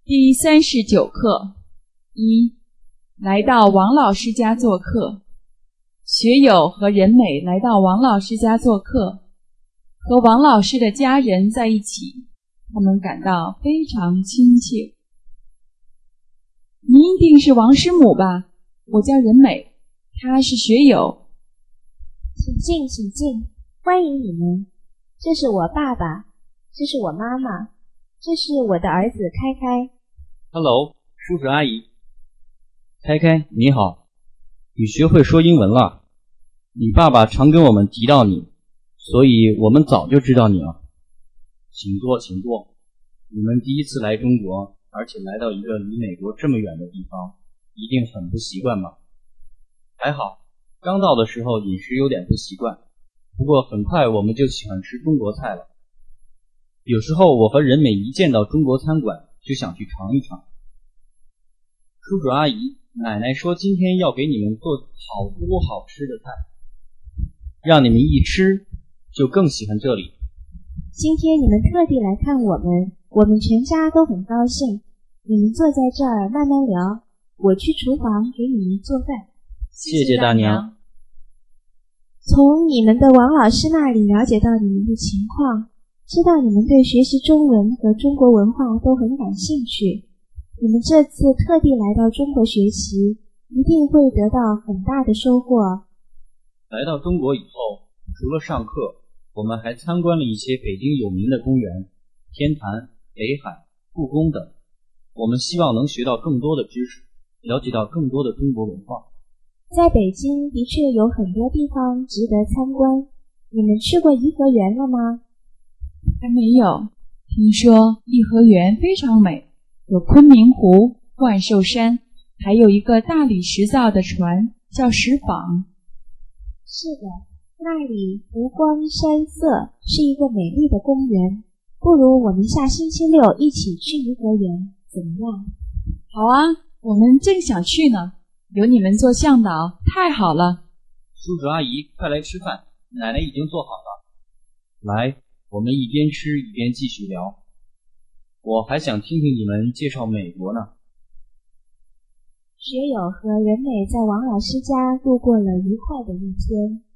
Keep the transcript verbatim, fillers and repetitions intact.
第三十九课一，来到王老师家做客。学友和任美来到王老师家做客，和王老师的家人在一起，他们感到非常亲切。你一定是王师母吧？我叫任美，她是学友。 请进，请进，欢迎你们。这是我爸爸，这是我妈妈，这是我的儿子开开。 Hello， 叔叔阿姨。开开，你好，你学会说英文了。你爸爸常跟我们提到你，所以我们早就知道你了。请坐，请坐。你们第一次来中国，而且来到一个离美国这么远的地方，一定很不习惯吧？还好，刚到的时候饮食有点不习惯，不过很快我们就喜欢吃中国菜了。有时候我和任美一见到中国餐馆就想去尝一尝。叔叔阿姨，奶奶说今天要给你们做好多好吃的菜，让你们一吃就更喜欢这里。 今天你们特地来看我们，我们全家都很高兴。你们坐在这儿慢慢聊，我去厨房给你们做饭。 谢谢大娘。 从你们的王老师那里了解到你们的情况，知道你们对学习中文和中国文化都很感兴趣。你们这次特地来到中国学习，一定会得到很大的收获。 来到中国以后，除了上课，我们还参观了一些北京有名的公园，天坛、北海、故宫等。我们希望能学到更多的知识，了解到更多的中国文化。 在北京的确有很多地方值得参观，你们去过颐和园了吗？ 还没有。听说颐和园非常美，有昆明湖、万寿山，还有一个大理石造的船叫石舫。 是的，那里湖光山色，是一个美丽的公园。不如我们下星期六一起去颐和园，怎么样？ 好啊，我们正想去呢，有你们做向导，太好了。 叔叔阿姨，快来吃饭，奶奶已经做好了。来，我们一边吃一边继续聊。我还想听听你们介绍美国呢。 学友和任美在王老师家度过了愉快的一天。